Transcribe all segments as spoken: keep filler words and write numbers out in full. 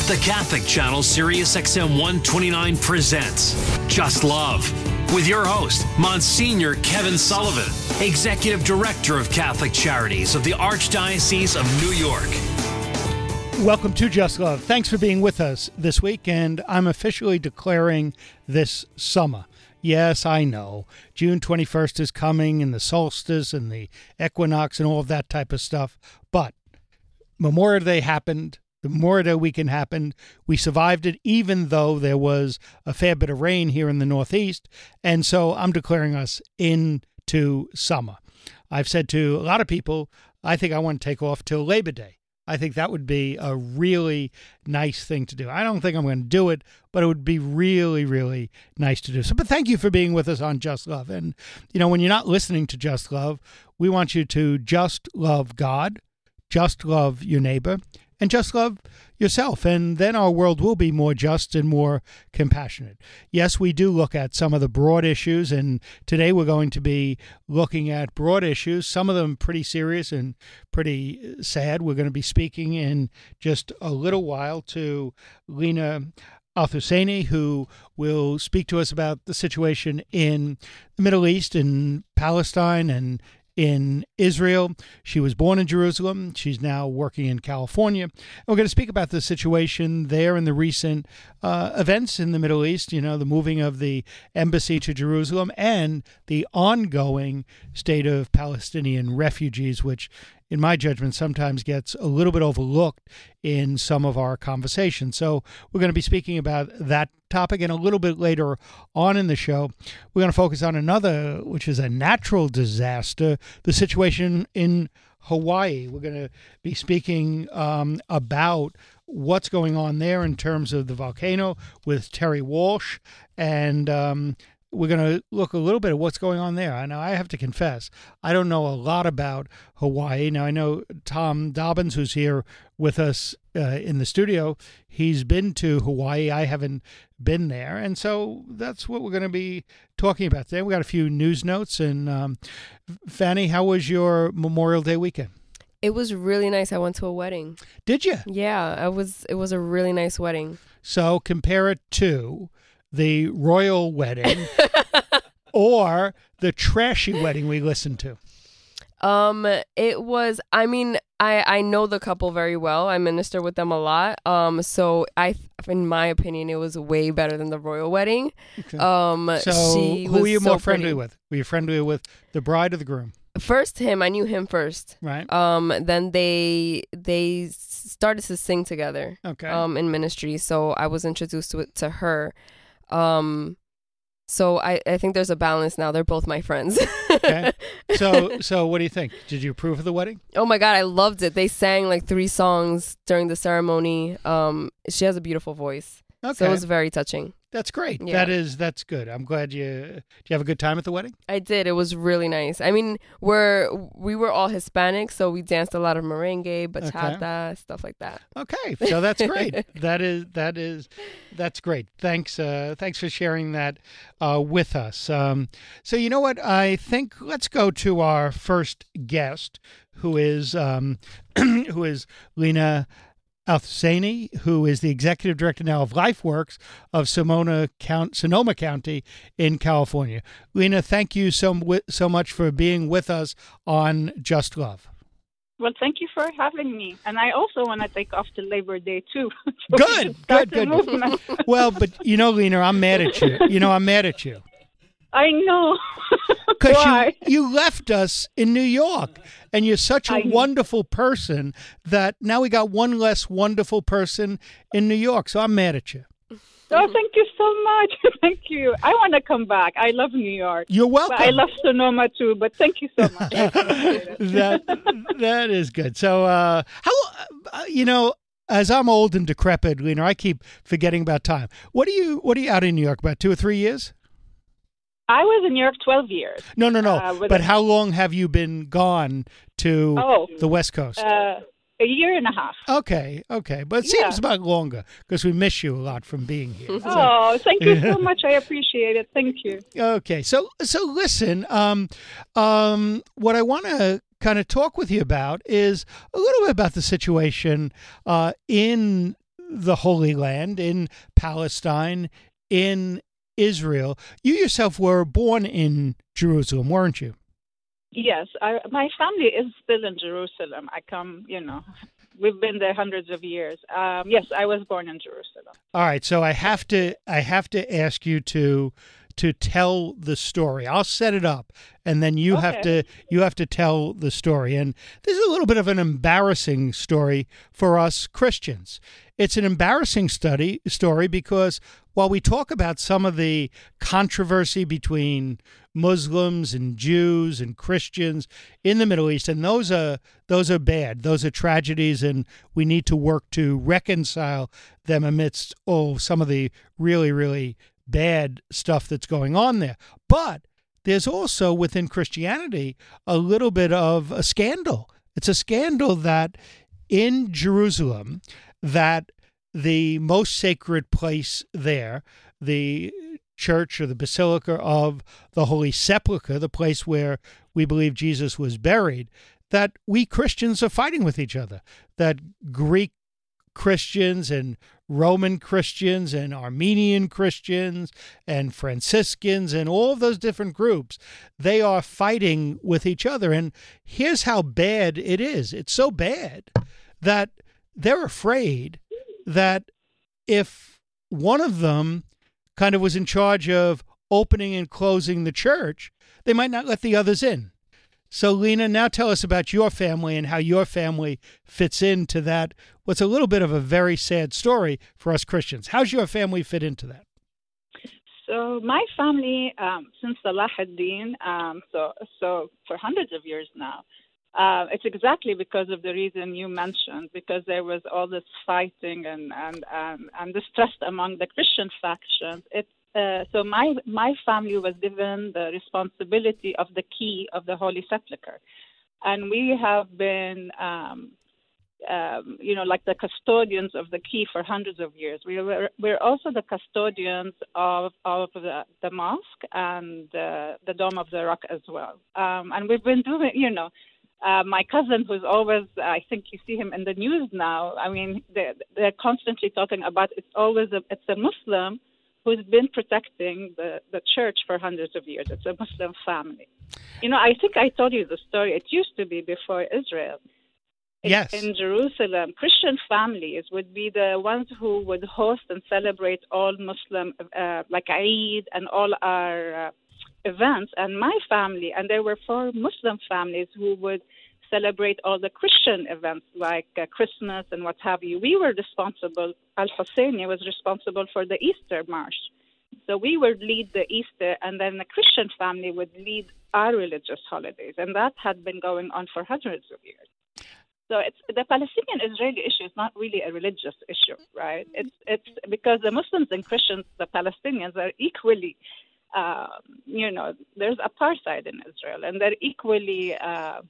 The Catholic Channel Sirius X M one twenty-nine presents Just Love with your host, Monsignor Kevin Sullivan, Executive Director of Catholic Charities of the Archdiocese of New York. Welcome to Just Love. Thanks for being with us this week, and I'm officially declaring this summer. Yes, I know. June twenty-first is coming, and the solstice and the equinox and all of that type of stuff, but Memorial Day happened. The Memorial Day weekend happened. We survived it, even though there was a fair bit of rain here in the Northeast. And so I'm declaring us into summer. I've said to a lot of people, I think I want to take off till Labor Day. I think that would be a really nice thing to do. I don't think I'm going to do it, but it would be really, really nice to do. So, but thank you for being with us on Just Love. And, you know, when you're not listening to Just Love, we want you to just love God, just love your neighbor, and just love yourself, and then our world will be more just and more compassionate. Yes, we do look at some of the broad issues, and today we're going to be looking at broad issues, some of them pretty serious and pretty sad. We're going to be speaking in just a little while to Lena Al-Husseini, who will speak to us about the situation in the Middle East, in Palestine, and in Israel. She was born in Jerusalem. She's now working in California. And we're going to speak about the situation there and the recent uh, events in the Middle East, you know, the moving of the embassy to Jerusalem and the ongoing state of Palestinian refugees, which in my judgment, sometimes gets a little bit overlooked in some of our conversations. So we're going to be speaking about that topic, and a little bit later on in the show, we're going to focus on another, which is a natural disaster, the situation in Hawaii. We're going to be speaking um, about what's going on there in terms of the volcano with Terry Walsh, and um, we're going to look a little bit at what's going on there. I know I have to confess, I don't know a lot about Hawaii. Now, I know Tom Dobbins, who's here with us uh, in the studio, he's been to Hawaii. I haven't been there. And so that's what we're going to be talking about today. We got a few news notes. And um, Fanny, how was your Memorial Day weekend? It was really nice. I went to a wedding. Did you? Yeah, I was. It was a really nice wedding. So compare it to the royal wedding or the trashy wedding we listened to. Um, it was, I mean, I, I know the couple very well. I minister with them a lot. Um, so I, in my opinion, it was way better than the royal wedding. Okay. Um, so she who were you so more friendly pretty. with? Were you friendly with the bride or the groom? First him, I knew him first. Right. Um, then they, they started to sing together. Okay. Um, in ministry. So I was introduced to it, to her. Um, so I, I think there's a balance now. They're both my friends. Okay. So, so what do you think? Did you approve of the wedding? Oh my God, I loved it. They sang like three songs during the ceremony. Um, she has a beautiful voice. Okay. So it was very touching. That's great. Yeah. That is, that's good. I'm glad you, did you have a good time at the wedding? I did. It was really nice. I mean, we're, we were all Hispanic, so we danced a lot of merengue, bachata, okay. stuff like that. Okay. So that's great. that is, that is, that's great. Thanks. Uh, thanks for sharing that uh, with us. Um, so you know what? I think let's go to our first guest, who is, um, who is Lena Al-Husseini, who is the executive director now of LifeWorks of Sonoma, Count, Sonoma County in California. Lena, thank you so, so much for being with us on Just Love. Well, thank you for having me. And I also want to take off the Labor Day, too. So good, good, good. Well, but you know, Lena, I'm mad at you. You know, I'm mad at you. I know. Because you, you left us in New York, and you're such a I wonderful person that now we got one less wonderful person in New York. So I'm mad at you. Oh, thank you so much. Thank you. I want to come back. I love New York. You're welcome. But I love Sonoma, too, but thank you so much. that, that is good. So, uh, how, uh, you know, as I'm old and decrepit, Lena, I keep forgetting about time. What are you, what are you out in New York, about two or three years? I was in New York twelve years. No, no, no. Uh, but a, how long have you been gone to oh, the West Coast? Uh, a year and a half. Okay, okay. But it yeah. seems about longer because we miss you a lot from being here. So. Oh, thank you so much. I appreciate it. Thank you. Okay. So, so listen, um, um, what I want to kind of talk with you about is a little bit about the situation uh, in the Holy Land, in Palestine, in Israel. You yourself were born in Jerusalem, weren't you? Yes, I, my family is still in Jerusalem. I come, you know, we've been there hundreds of years. Um, yes, I was born in Jerusalem. All right, so I have to I have to ask you to to tell the story. I'll set it up, and then you Okay. have to you have to tell the story. And this is a little bit of an embarrassing story for us Christians. It's an embarrassing study story because while we talk about some of the controversy between Muslims and Jews and Christians in the Middle East, and those are those are bad, those are tragedies, and we need to work to reconcile them amidst oh some of the really really bad stuff that's going on there. But there's also within Christianity a little bit of a scandal. It's a scandal that in Jerusalem, that the most sacred place there, the church or the Basilica of the Holy Sepulchre, the place where we believe Jesus was buried, that we Christians are fighting with each other, that Greek Christians and Roman Christians and Armenian Christians and Franciscans and all of those different groups, they are fighting with each other. And here's how bad it is. It's so bad that they're afraid that if one of them kind of was in charge of opening and closing the church, they might not let the others in. So, Lena, now tell us about your family and how your family fits into that, what's a little bit of a very sad story for us Christians. How's your family fit into that? So my family, um, since Salah ad-Din, um, so so for hundreds of years now, uh, it's exactly because of the reason you mentioned, because there was all this fighting and and and, and distrust among the Christian factions. It's Uh, so my my family was given the responsibility of the key of the Holy Sepulchre, and we have been, um, um, you know, like the custodians of the key for hundreds of years. We were we're also the custodians of of the, the mosque and uh, the Dome of the Rock as well. Um, and we've been doing, you know. Uh, my cousin, who's always, I think you see him in the news now. I mean, they're, they're constantly talking about it's always a, it's a Muslim who's been protecting the, the church for hundreds of years. It's a Muslim family. You know, I think I told you the story. It used to be before Israel. In, Yes. in Jerusalem, Christian families would be the ones who would host and celebrate all Muslim, uh, like Eid and all our uh, events. And my family, and there were four Muslim families who would celebrate all the Christian events like uh, Christmas and what have you. We were responsible, Al-Husseini was responsible for the Easter March. So we would lead the Easter, and then the Christian family would lead our religious holidays. And that had been going on for hundreds of years. So it's the Palestinian-Israeli issue is not really a religious issue, right? It's it's because the Muslims and Christians, the Palestinians, are equally, uh, you know, there's apartheid in Israel, and they're equally... Uh,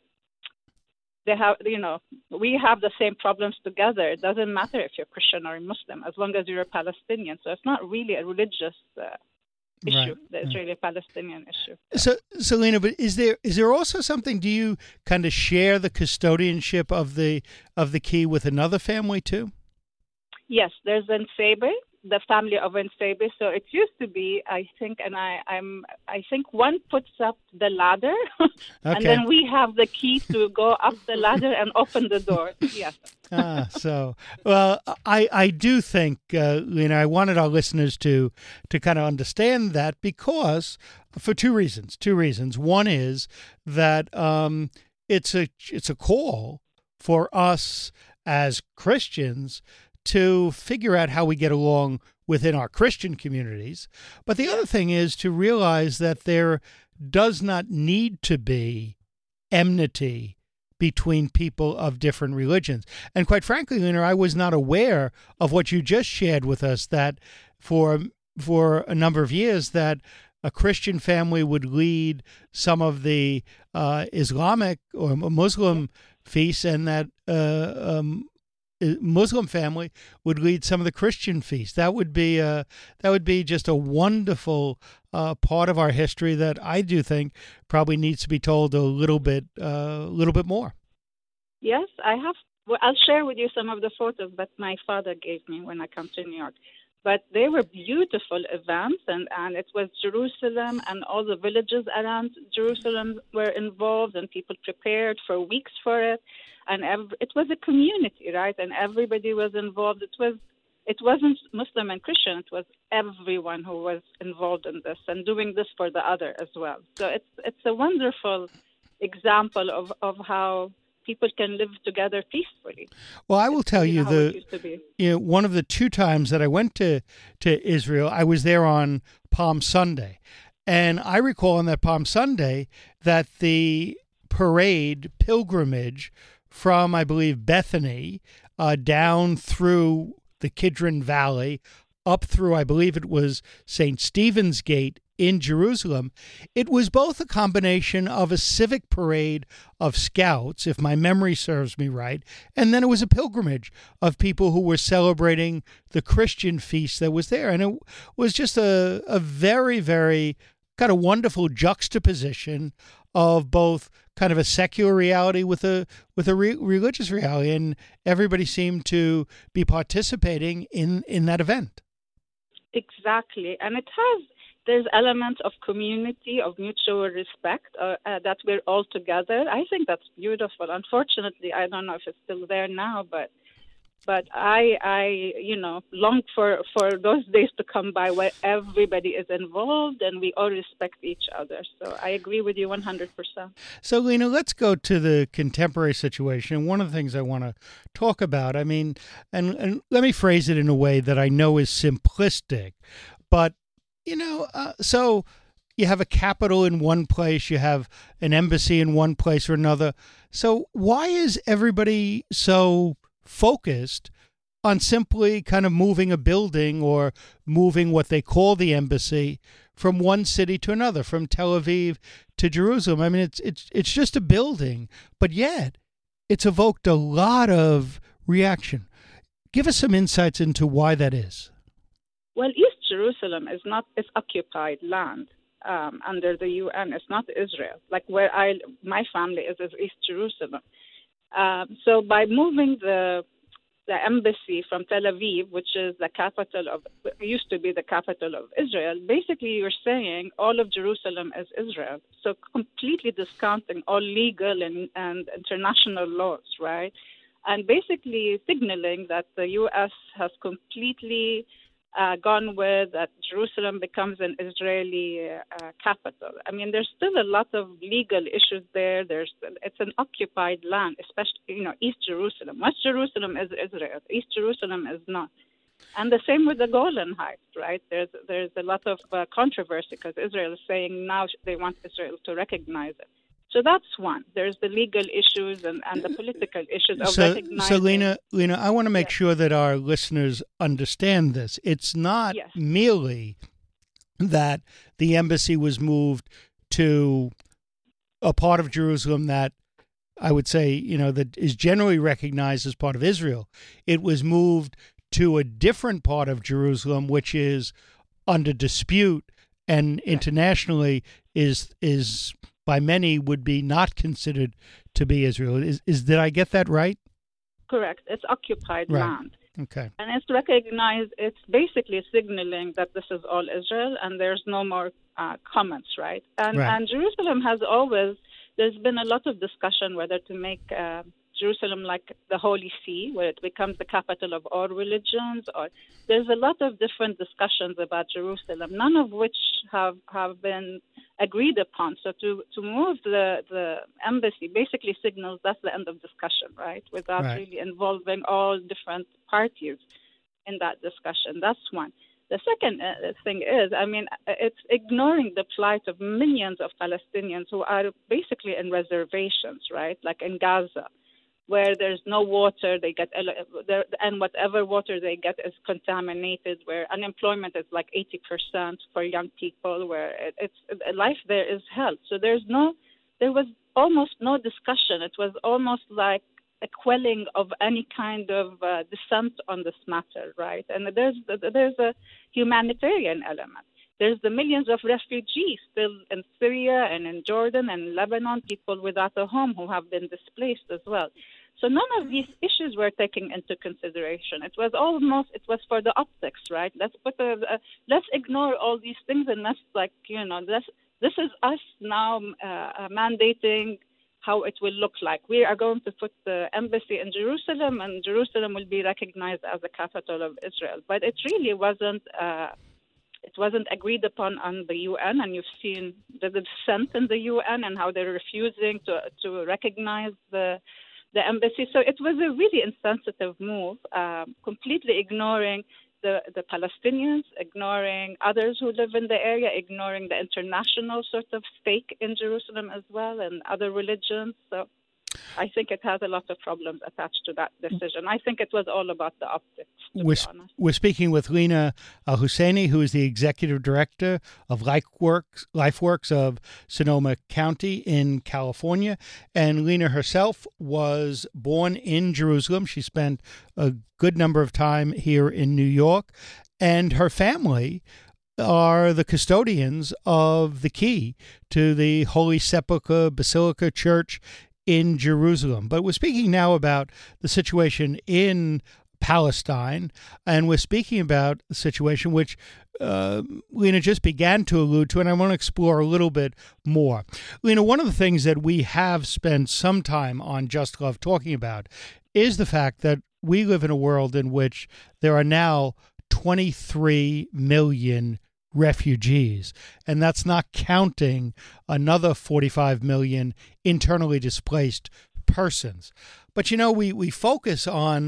They have, you know, we have the same problems together. It doesn't matter if you're Christian or Muslim, as long as you're a Palestinian. So it's not really a religious uh, issue, Right. the Israeli-Palestinian issue. So, Selena, but is there is there also something? Do you kind of share the custodianship of the of the key with another family too? Yes, there's Ensebe, the family of Ensebe. So it used to be, I think, and I, I'm, I think one puts up the ladder, and Okay. then we have the key to go up the ladder and open the door. Yes. Ah, so well, I I do think, uh, Lena, I wanted our listeners to to kind of understand that because for two reasons. Two reasons. One is that um, it's a it's a call for us as Christians to figure out how we get along within our Christian communities. But the other thing is to realize that there does not need to be enmity between people of different religions. And quite frankly, Lena, I was not aware of what you just shared with us, that for for a number of years that a Christian family would lead some of the uh, Islamic or Muslim feasts, and that uh, um, Muslim family would lead some of the Christian feasts. That would be uh, that would be just a wonderful uh, part of our history that I do think probably needs to be told a little bit, a uh, little bit more. Yes, I have well, I'll share with you some of the photos that my father gave me when I come to New York. But they were beautiful events, and, and it was Jerusalem, and all the villages around Jerusalem were involved, and people prepared for weeks for it. And ev- it was a community, right? And everybody was involved. It was, it wasn't Muslim and Christian. It was everyone who was involved in this and doing this for the other as well. So it's it's a wonderful example of, of how people can live together peacefully. Well, I will tell you, the you know, one of the two times that I went to, to Israel, I was there on Palm Sunday. And I recall on that Palm Sunday that the parade pilgrimage from, I believe, Bethany uh, down through the Kidron Valley, up through, I believe it was Saint Stephen's Gate in Jerusalem, it was both a combination of a civic parade of scouts, if my memory serves me right, and then it was a pilgrimage of people who were celebrating the Christian feast that was there. And it was just a, a very, very kind of wonderful juxtaposition of both kind of a secular reality with a with a re- religious reality, and everybody seemed to be participating in, in that event. Exactly. And it has There's elements of community, of mutual respect, uh, uh, that we're all together. I think that's beautiful. Unfortunately, I don't know if it's still there now, but but I, I, you know, long for, for those days to come by where everybody is involved and we all respect each other. So I agree with you one hundred percent. So, Lena, let's go to the contemporary situation. One of the things I want to talk about, I mean, and, and let me phrase it in a way that I know is simplistic, but You know, uh, so you have a capital in one place, you have an embassy in one place or another. So why is everybody so focused on simply kind of moving a building or moving what they call the embassy from one city to another, from Tel Aviv to Jerusalem? I mean, it's it's it's just a building, but yet it's evoked a lot of reaction. Give us some insights into why that is. Well, East Jerusalem is not is occupied land um, under the U N. It's not Israel. Like where I, my family is, is East Jerusalem. Um, so by moving the the embassy from Tel Aviv, which is the capital of, used to be the capital of Israel, basically you're saying all of Jerusalem is Israel. So completely discounting all legal and, and international laws, right? And basically signaling that the U S has completely Uh, gone with that Jerusalem becomes an Israeli uh, capital. I mean, there's still a lot of legal issues there. There's it's an occupied land, especially you know East Jerusalem. West Jerusalem is Israel. East Jerusalem is not. And the same with the Golan Heights, right? There's there's a lot of uh, controversy because Israel is saying now they want Israel to recognize it. So that's one. There's the legal issues and, and the political issues of so, recognizing. So, Lena, Lena, I want to make yes. sure that our listeners understand this. It's not yes. merely that the embassy was moved to a part of Jerusalem that I would say, you know, that is generally recognized as part of Israel. It was moved to a different part of Jerusalem, which is under dispute and internationally is is. by many would be not considered to be Israel. Is, is did I get that right? Correct. It's occupied right. land. Okay. And it's recognized, it's basically signaling that this is all Israel and there's no more uh, comments, right? And, right? And Jerusalem has always, there's been a lot of discussion whether to make uh, Jerusalem like the Holy See, where it becomes the capital of all religions, or there's a lot of different discussions about Jerusalem, none of which have, have been agreed upon. So to, to move the, the embassy basically signals that's the end of discussion, right? Without right. really involving all different parties in that discussion. That's one. The second uh, thing is, I mean, it's ignoring the plight of millions of Palestinians who are basically in reservations, right? Like in Gaza, where there's no water, they get, and whatever water they get is contaminated, where unemployment is like eighty percent for young people, where it's life there is hell. So there's no, there was almost no discussion. It was almost like a quelling of any kind of uh, dissent on this matter, right? And there's there's a humanitarian element. There's the millions of refugees still in Syria and in Jordan and Lebanon, people without a home who have been displaced as well. So none of these issues were taken into consideration. It was almost, it was for the optics, right? Let's put a, uh, let's ignore all these things, and let's like, you know, this this is us now uh, mandating how it will look like. We are going to put the embassy in Jerusalem, and Jerusalem will be recognized as the capital of Israel. But it really wasn't. Uh, It wasn't agreed upon on the U N, and you've seen the dissent in the U N and how they're refusing to to recognize the the embassy. So it was a really insensitive move, um, completely ignoring the, the Palestinians, ignoring others who live in the area, ignoring the international sort of stake in Jerusalem as well, and other religions. So I think it has a lot of problems attached to that decision. I think it was all about the optics, to we're, be honest. We're speaking with Lina Al-Husseini, who is the executive director of LifeWorks, LifeWorks of Sonoma County in California. And Lina herself was born in Jerusalem. She spent a good number of time here in New York. And her family are the custodians of the key to the Holy Sepulchre Basilica Church in Jerusalem. But we're speaking now about the situation in Palestine, and we're speaking about the situation which uh, Lina just began to allude to, and I want to explore a little bit more. Lina, one of the things that we have spent some time on Just Love talking about is the fact that we live in a world in which there are now twenty-three million refugees, and that's not counting another forty-five million internally displaced persons. But, you know, we, we focus on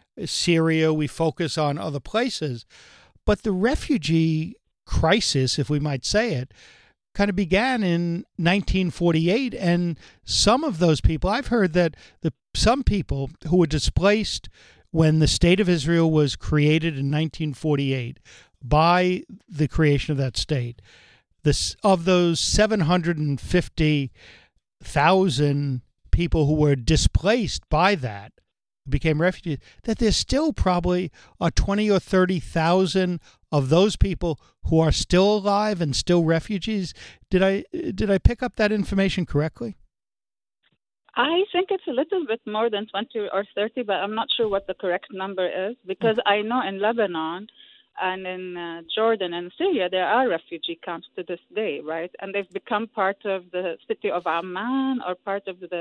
Syria, we focus on other places, but the refugee crisis, if we might say it, kind of began in nineteen forty-eight, and some of those people, I've heard that the some people who were displaced when the State of Israel was created in nineteen forty-eight, by the creation of that state, this of those seven hundred fifty thousand people who were displaced by that, became refugees, that there's still probably a twenty or thirty thousand of those people who are still alive and still refugees. Did I did I pick up that information correctly? I think it's a little bit more than twenty or thirty, but I'm not sure what the correct number is, because I know in Lebanon and in uh, Jordan and Syria, there are refugee camps to this day, right? And they've become part of the city of Amman or part of the,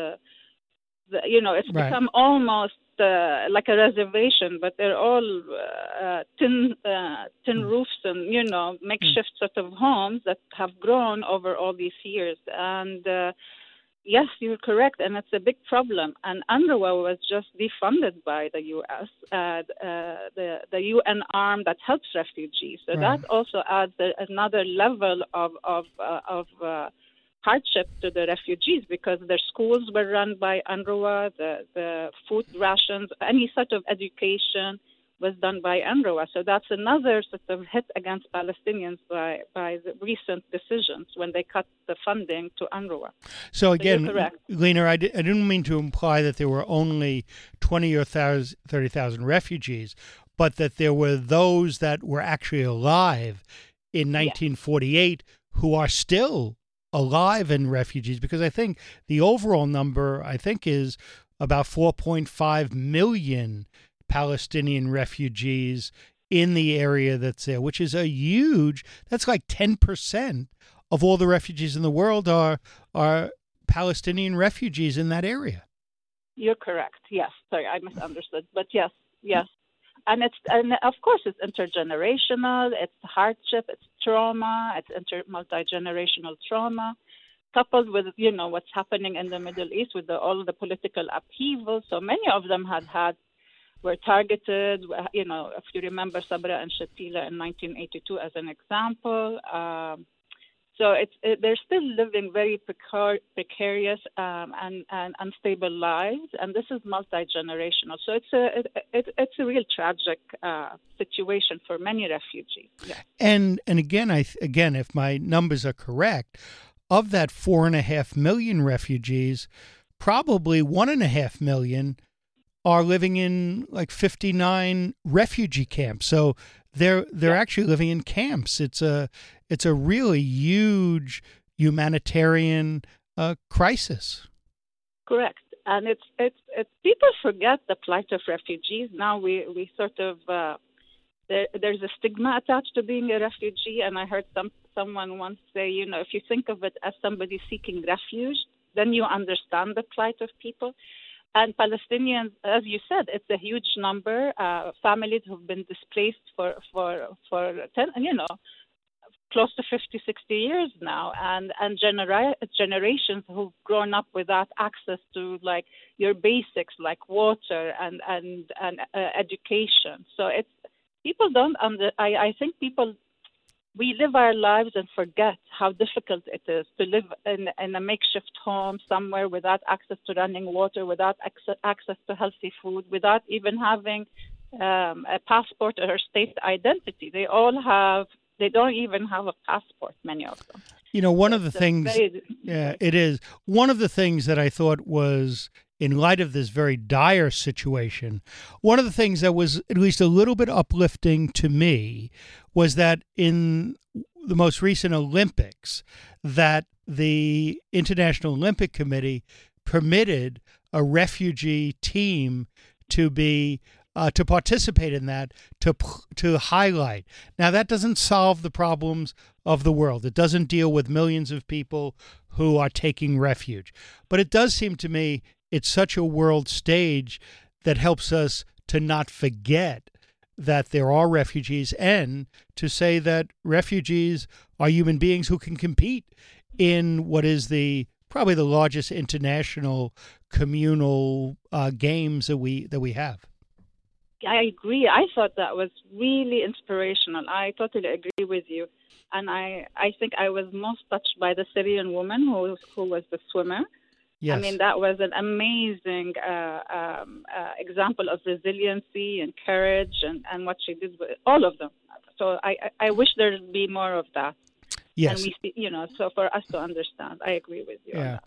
the you know, it's right. become almost uh, like a reservation, but they're all uh, tin, uh, tin mm. roofs and, you know, makeshift mm. sort of homes that have grown over all these years. And uh, yes, you're correct, and it's a big problem. And UNRWA was just defunded by the U S, uh, uh, the the U N arm that helps refugees. So right. that also adds a, another level of of uh, of uh, hardship to the refugees, because their schools were run by UNRWA. The the food rations, any sort of education was done by UNRWA. So that's another sort of hit against Palestinians by, by the recent decisions when they cut the funding to UNRWA. So again, so Lina, I, di- I didn't mean to imply that there were only twenty or thirty thousand refugees, but that there were those that were actually alive in nineteen forty-eight yes. who are still alive and refugees, because I think the overall number, I think, is about four point five million Palestinian refugees in the area that's there, which is a huge, that's like ten percent of all the refugees in the world are are Palestinian refugees in that area. You're correct. Yes. Sorry, I misunderstood. But yes, yes. And it's and of course it's intergenerational, it's hardship, it's trauma, it's inter multi-generational trauma, coupled with, you know, what's happening in the Middle East with the, all the political upheaval. So many of them had had were targeted. You know, if you remember Sabra and Shatila in nineteen eighty-two as an example. Um, so it's it, they're still living very precar- precarious um, and, and unstable lives, and this is multi-generational. So it's a it, it, it's a real tragic uh, situation for many refugees. Yeah. And and again, I again, if my numbers are correct, of that four and a half million refugees, probably one and a half million are living in like fifty-nine refugee camps. So they're they're yeah. actually living in camps. It's a it's a really huge humanitarian uh, crisis. Correct, and it's it's it's people forget the plight of refugees. Now we, we sort of, uh, there, there's a stigma attached to being a refugee. And I heard some someone once say, you know, if you think of it as somebody seeking refuge, then you understand the plight of people. And Palestinians, as you said, it's a huge number. Uh, families who've been displaced for, for, for ten, you know, close to fifty, sixty years now, and, and genera- generations who've grown up without access to, like, your basics, like water and, and, and uh, education. So it's, people don't, under, I, I think people, we live our lives and forget how difficult it is to live in, in a makeshift home somewhere without access to running water, without access, access to healthy food, without even having um, a passport or a state identity. They all have, they don't even have a passport, many of them. You know, one of the things, very, yeah, it is. One of the things that I thought was, in light of this very dire situation, one of the things that was at least a little bit uplifting to me was that in the most recent Olympics, that the International Olympic Committee permitted a refugee team to be uh, to participate in that, to to highlight. Now, that doesn't solve the problems of the world. It doesn't deal with millions of people who are taking refuge. But it does seem to me it's such a world stage that helps us to not forget that there are refugees, and to say that refugees are human beings who can compete in what is the probably the largest international communal uh, games that we that we have. I agree. I thought that was really inspirational. I totally agree with you. And I, I think I was most touched by the Syrian woman who, who was the swimmer. Yes. I mean, that was an amazing uh, um, uh, example of resiliency and courage and, and what she did with all of them. So I, I wish there'd be more of that. Yes. And we see, you know, so for us to understand, I agree with you. Yeah. On that.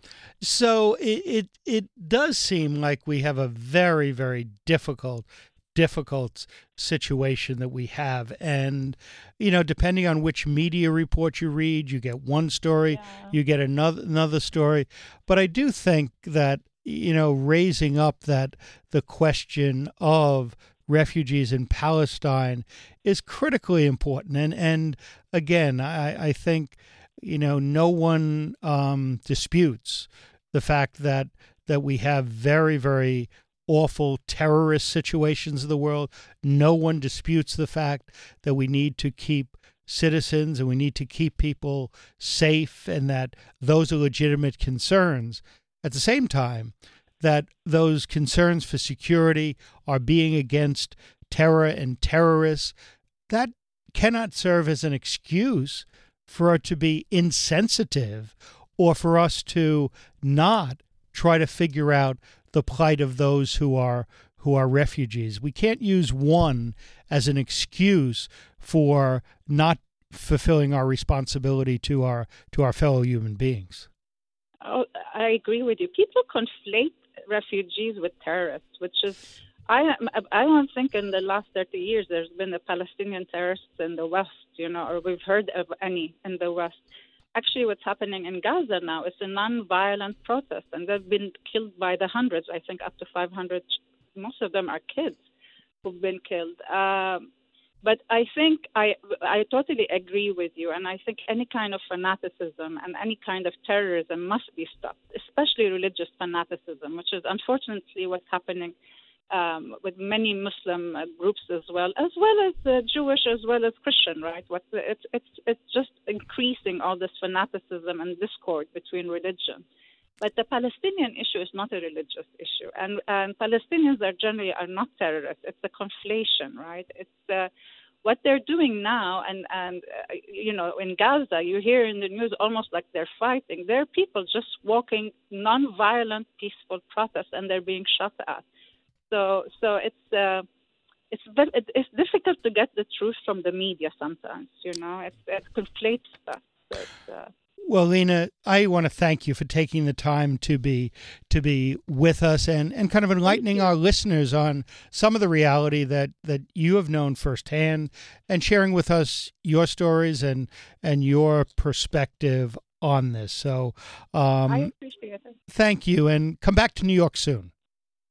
So it, it it does seem like we have a very, very difficult difficult situation that we have, and you know, depending on which media report you read, you get one story, yeah. you get another another story. But I do think that, you know, raising up that the question of refugees in Palestine is critically important, and and again, I, I think, you know, no one um, disputes the fact that that we have very, very awful terrorist situations in the world. No one disputes the fact that we need to keep citizens and we need to keep people safe, and that those are legitimate concerns. At the same time, that those concerns for security are being against terror and terrorists, that cannot serve as an excuse for it to be insensitive or for us to not try to figure out the plight of those who are who are refugees. We can't use one as an excuse for not fulfilling our responsibility to our to our fellow human beings. Oh, I agree with you. People conflate refugees with terrorists, which is, I I don't think in the last thirty years there's been a Palestinian terrorists in the West, you know, or we've heard of any in the West. Actually, what's happening in Gaza now is a non-violent protest, and they've been killed by the hundreds. I think up to five hundred. Most of them are kids who've been killed. Um, but I think I I totally agree with you, and I think any kind of fanaticism and any kind of terrorism must be stopped, especially religious fanaticism, which is unfortunately what's happening Um, with many Muslim uh, groups as well, as well as uh, Jewish, as well as Christian, right? What it's it's it's just increasing all this fanaticism and discord between religions. But the Palestinian issue is not a religious issue, and and Palestinians are generally are not terrorists. It's a conflation, right? It's uh, what they're doing now, and and uh, you know, in Gaza, you hear in the news almost like they're fighting. They're people just walking non-violent, peaceful protests, and they're being shot at. So, so it's uh, it's it's difficult to get the truth from the media sometimes. You know, it, it conflates stuff. So uh... Well, Lena, I want to thank you for taking the time to be to be with us and, and kind of enlightening our listeners on some of the reality that, that you have known firsthand, and sharing with us your stories and and your perspective on this. So, um, I appreciate it. Thank you, and come back to New York soon.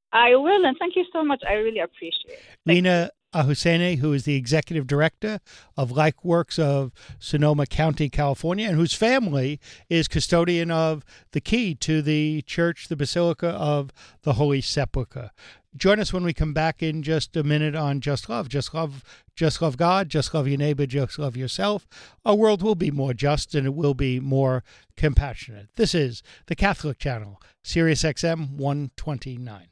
I will, and thank you so much. I really appreciate it. Thank Lina Husseini, who is the executive director of Like Works of Sonoma County, California, and whose family is custodian of the key to the church, the Basilica of the Holy Sepulchre. Join us when we come back in just a minute on Just Love. Just love, just love God, just love your neighbor, just love yourself. Our world will be more just and it will be more compassionate. This is the Catholic Channel, Sirius X M one twenty-nine.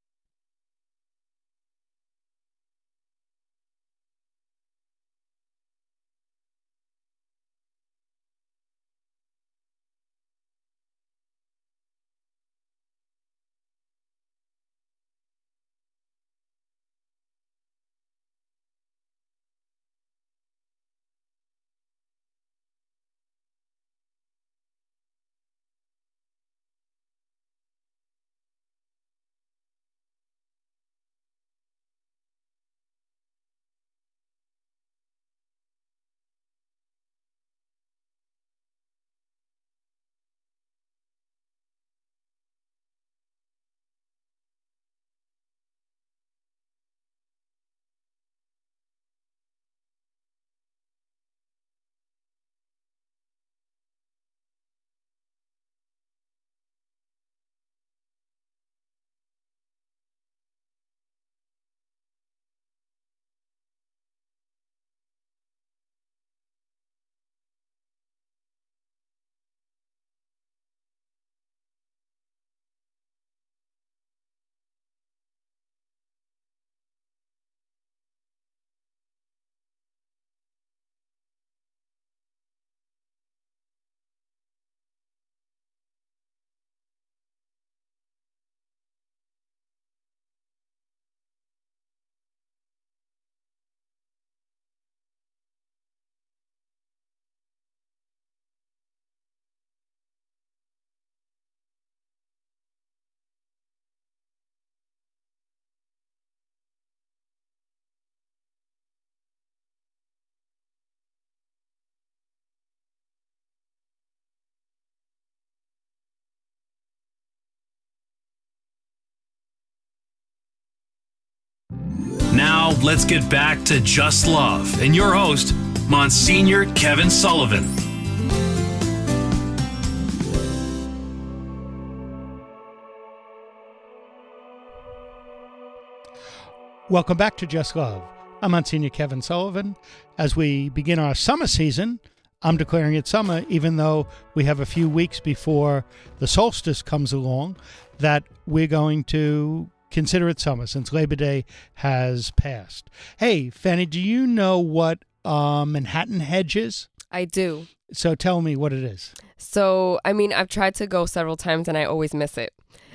Now, let's get back to Just Love and your host, Monsignor Kevin Sullivan. Welcome back to Just Love. I'm Monsignor Kevin Sullivan. As we begin our summer season, I'm declaring it summer, even though we have a few weeks before the solstice comes along, that we're going to consider it summer since Labor Day has passed. Hey, Fanny, do you know what uh, Manhattan Hedge is? I do. So tell me what it is. So, I mean, I've tried to go several times and I always miss it.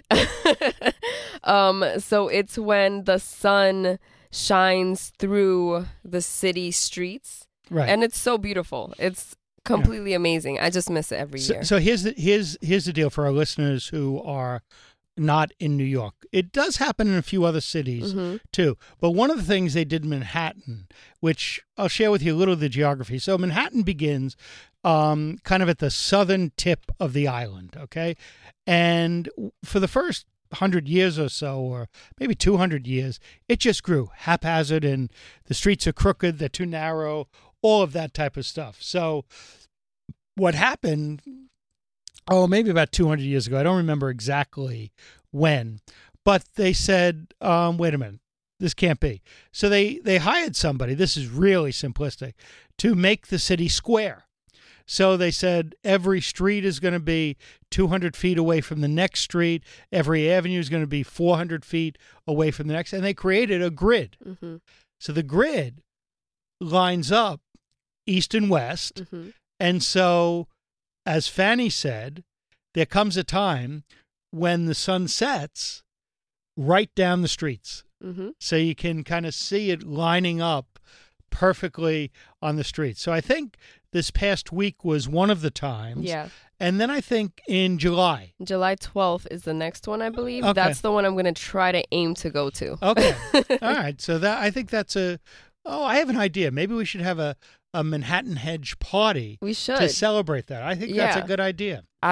um, so it's when the sun shines through the city streets. Right. And it's so beautiful. It's completely yeah. amazing. I just miss it every so, year. So here's the, here's here's the deal for our listeners who are not in New York. It does happen in a few other cities mm-hmm. too. But one of the things they did in Manhattan, which I'll share with you a little of the geography. So Manhattan begins um, kind of at the southern tip of the island, okay? And for the first hundred years or so, or maybe two hundred years, it just grew haphazard and the streets are crooked, they're too narrow, all of that type of stuff. So what happened, oh, maybe about two hundred years ago, I don't remember exactly when, but they said, um, wait a minute, this can't be. So they, they hired somebody, this is really simplistic, to make the city square. So they said every street is going to be two hundred feet away from the next street. Every avenue is going to be four hundred feet away from the next. And they created a grid. Mm-hmm. So the grid lines up east and west. Mm-hmm. And so, as Fanny said, there comes a time when the sun sets right down the streets. Mm-hmm. So you can kind of see it lining up perfectly on the streets. So I think this past week was one of the times. Yeah. And then I think in July. July twelfth is the next one, I believe. Okay. That's the one I'm going to try to aim to go to. Okay. All right. So that I think that's a, oh, I have an idea. Maybe we should have a, a Manhattan Hedge party. We should. To celebrate that. I think yeah. that's a good idea. I'd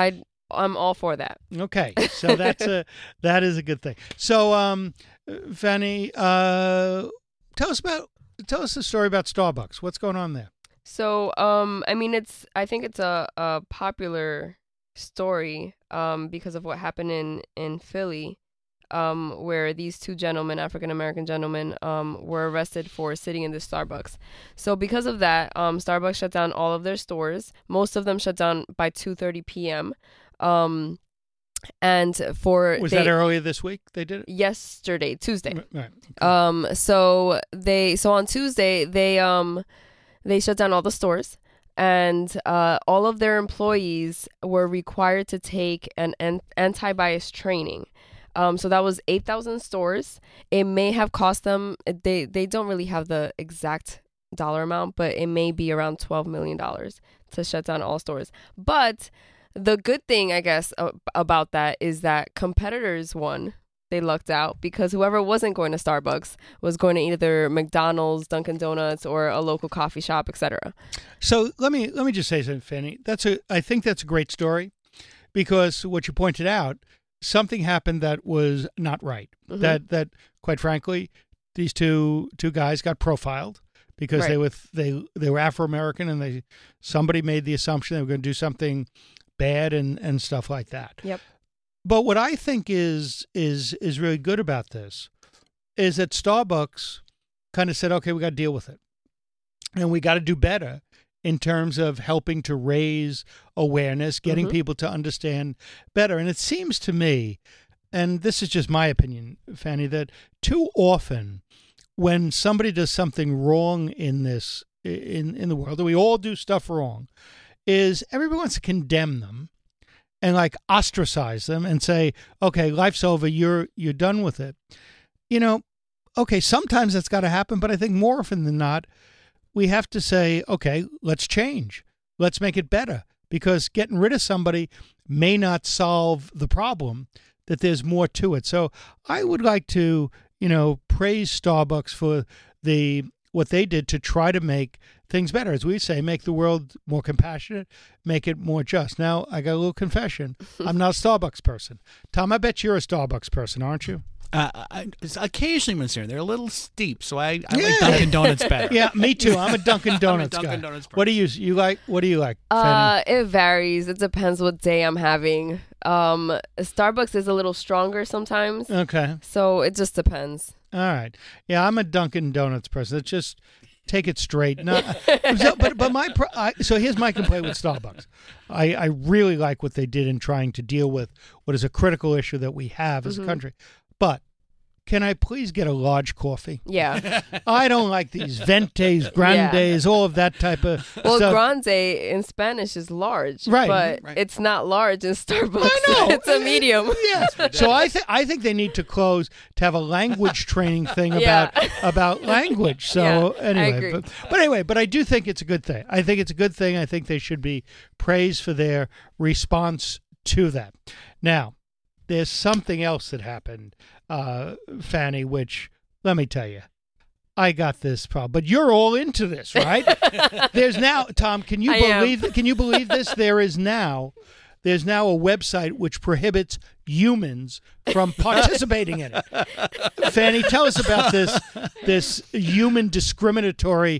I'm all for that. Okay, so that's a that is a good thing. So, um, Fanny, uh, tell us about tell us the story about Starbucks. What's going on there? So, um, I mean, it's I think it's a, a popular story um, because of what happened in in Philly, um, where these two gentlemen, African American gentlemen, um, were arrested for sitting in this Starbucks. So, because of that, um, Starbucks shut down all of their stores. Most of them shut down by two thirty p.m. Um, and for was they, that earlier this week? They did it yesterday, Tuesday. Right. Okay. Um, so they so on Tuesday they um they shut down all the stores, and uh, all of their employees were required to take an, an anti-bias training. Um, so that was eight thousand stores. It may have cost them. They they don't really have the exact dollar amount, but it may be around twelve million dollars to shut down all stores. But the good thing, I guess, uh, about that is that competitors won. They lucked out because whoever wasn't going to Starbucks was going to either McDonald's, Dunkin' Donuts, or a local coffee shop, et cetera. So let me let me just say something, Fanny. That's a I think that's a great story because what you pointed out, something happened that was not right. Mm-hmm. That that quite frankly, these two two guys got profiled because right. they were they they were Afro American and they somebody made the assumption they were going to do something bad and, and stuff like that. Yep. But what I think is is is really good about this is that Starbucks kind of said, okay, we got to deal with it. And we got to do better in terms of helping to raise awareness, getting mm-hmm. people to understand better. And it seems to me, and this is just my opinion, Fanny, that too often when somebody does something wrong in this, in, in the world, and we all do stuff wrong, is everybody wants to condemn them and like ostracize them and say, okay, life's over. You're, you're done with it. You know, okay, sometimes that's got to happen, but I think more often than not, we have to say, okay, let's change. Let's make it better because getting rid of somebody may not solve the problem, that there's more to it. So I would like to, you know, praise Starbucks for the what they did to try to make things better. As we say, make the world more compassionate, make it more just. Now, I got a little confession. I'm not a Starbucks person. Tom, I bet you're a Starbucks person, aren't you? Uh, I, occasionally, Monsieur, they're a little steep, so I, I yeah. like Dunkin' Donuts better. Yeah, me too. I'm a Dunkin' Donuts I'm a Dunkin' guy. Donuts what do you you like? What do you like? Uh, it varies. It depends what day I'm having. Um, Starbucks is a little stronger sometimes. Okay. So it just depends. All right. Yeah, I'm a Dunkin' Donuts person. It's just take it straight. No, so, but but my pro, I, so here's my complaint with Starbucks. I, I really like what they did in trying to deal with what is a critical issue that we have as mm-hmm. a country. But can I please get a large coffee? Yeah. I don't like these ventes, grandes, yeah. all of that type of well, stuff. Well, grande in Spanish is large, right? But right. it's not large in Starbucks. I know. It's a medium. Yeah. So I think I think they need to close to have a language training thing about yeah. about language. So yeah, anyway, I agree. But, but anyway, but I do think it's a good thing. I think it's a good thing. I think they should be praised for their response to that. Now, there's something else that happened, uh, Fanny, which, let me tell you, I got this problem. But you're all into this, right? There's now, Tom, can you I believe am. Can you believe this? There is now, there's now a website which prohibits humans from participating in it. Fanny, tell us about this, this human discriminatory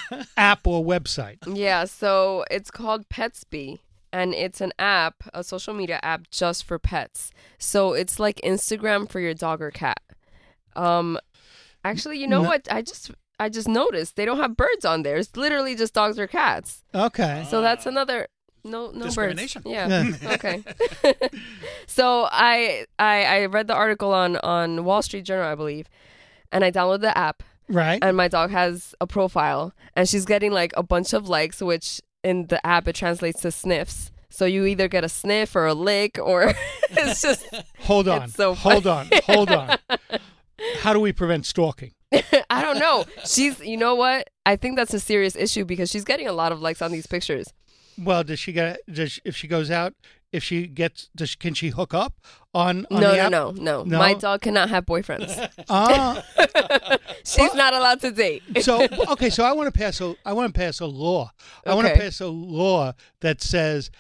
app or website. Yeah, so it's called Petsby. And it's an app, a social media app just for pets. So it's like Instagram for your dog or cat. Um, actually, you know no. what? I just I just noticed they don't have birds on there. It's literally just dogs or cats. Okay. So that's another no no discrimination. birds. Yeah. yeah. Okay. So I, I I read the article on on Wall Street Journal, I believe, and I downloaded the app. Right. And my dog has a profile, and she's getting like a bunch of likes, which in the app it translates to sniffs. So you either get a sniff or a lick, or it's just hold on, so hold on, hold on. How do we prevent stalking? I don't know. She's, you know what? I think that's a serious issue because she's getting a lot of likes on these pictures. Well, does she get? Does she, if she goes out? If she gets, does, can she hook up on? on no, the no, app? no, no, no. My dog cannot have boyfriends. Ah, she's well, not allowed to date. So okay, so I want to pass a, I want to pass a law. I okay. want to pass a law that says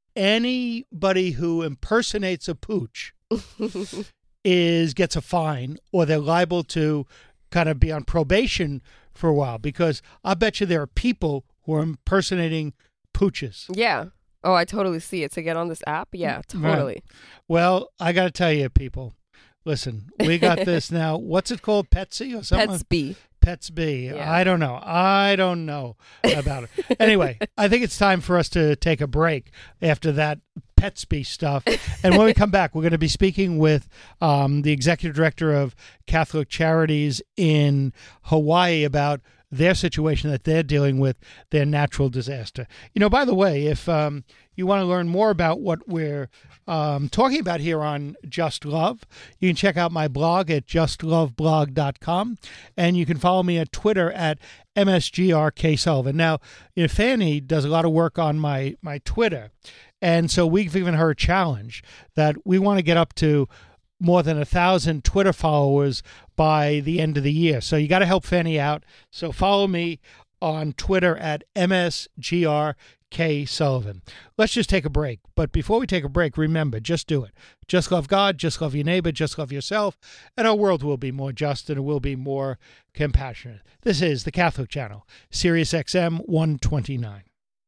anybody who impersonates a pooch is gets a fine, or they're liable to kind of be on probation for a while, because I bet you there are people who are impersonating pooches. Yeah. Oh, I totally see it. To get on this app? Yeah, totally. Right. Well, I got to tell you, people, listen, we got this now. What's it called? Petsy or something? Petsby. Petsby. Yeah. I don't know. I don't know about it. Anyway, I think it's time for us to take a break after that Petsby stuff. And when we come back, we're going to be speaking with um, the executive director of Catholic Charities in Hawaii about their situation that they're dealing with, their natural disaster. You know, by the way, if um, you want to learn more about what we're um, talking about here on Just Love, you can check out my blog at just love blog dot com, and you can follow me at Twitter at M S G R K Sullivan. Now, you know, Fanny does a lot of work on my, my Twitter, and so we've given her a challenge that we want to get up to more than a thousand Twitter followers by the end of the year. So you got to help Fanny out. So follow me on Twitter at M S G R K Sullivan. Let's just take a break. But before we take a break, remember, just do it. Just love God, just love your neighbor, just love yourself, and our world will be more just and it will be more compassionate. This is the Catholic Channel, Sirius X M one twenty-nine.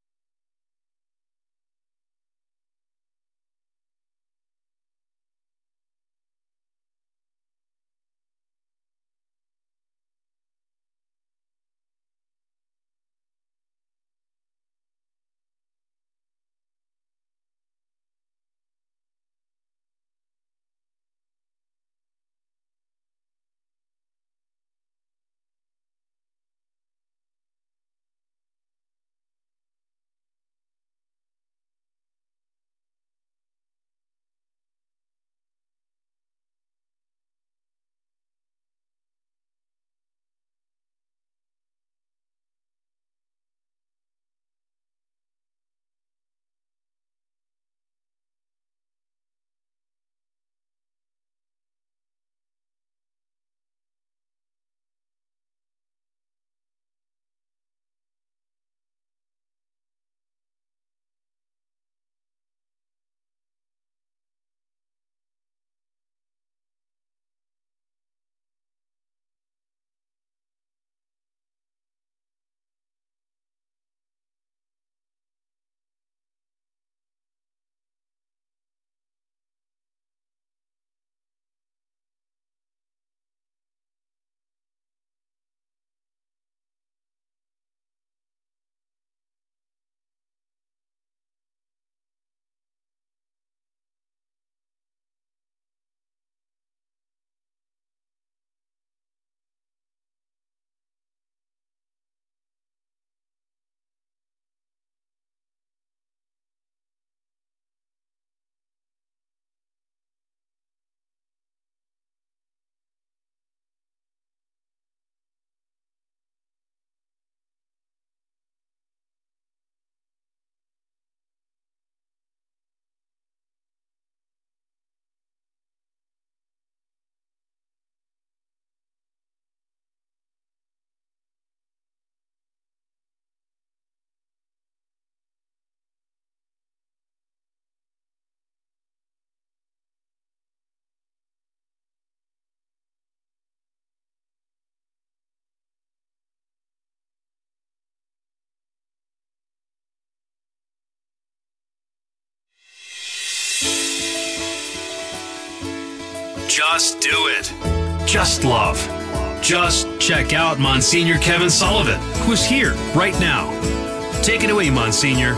Just do it. Just love. Just check out Monsignor Kevin Sullivan, who's here right now. Take it away, Monsignor.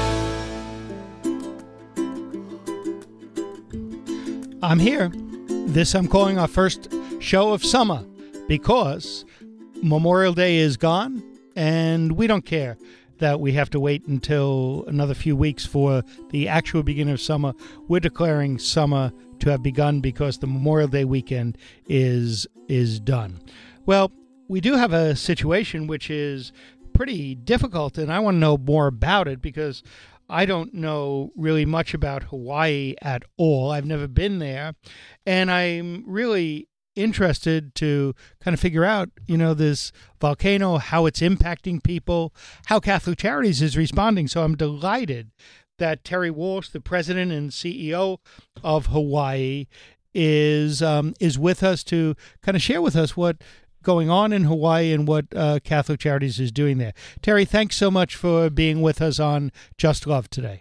I'm here. This I'm calling our first show of summer because Memorial Day is gone and we don't care that we have to wait until another few weeks for the actual beginning of summer. We're declaring summer to have begun because the Memorial Day weekend is is done. Well, we do have a situation which is pretty difficult, and I want to know more about it because I don't know really much about Hawaii at all. I've never been there, and I'm really interested to kind of figure out, you know, this volcano, how it's impacting people, how Catholic Charities is responding. So I'm delighted that Terry Walsh, the president and C E O of Hawaii, is um, is with us to kind of share with us what going on in Hawaii and what uh, Catholic Charities is doing there. Terry, thanks so much for being with us on Just Love today.